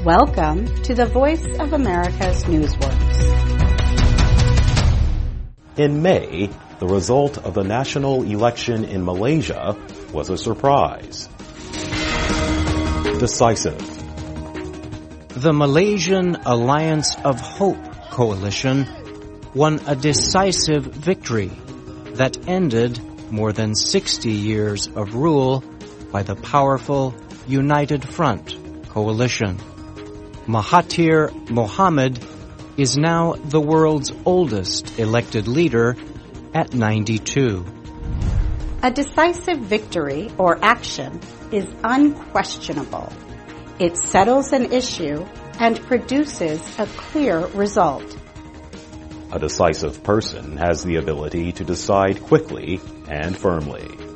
Welcome to the Voice of America's Newsworks. In May, the result of the national election in Malaysia was a surprise. Decisive. The Malaysian Alliance of Hope coalition won a decisive victory that ended more than 60 years of rule by the powerful United Front coalition. Mahathir Mohamad is now the world's oldest elected leader at 92. A decisive victory or action is unquestionable. It settles an issue and produces a clear result. A decisive person has the ability to decide quickly and firmly.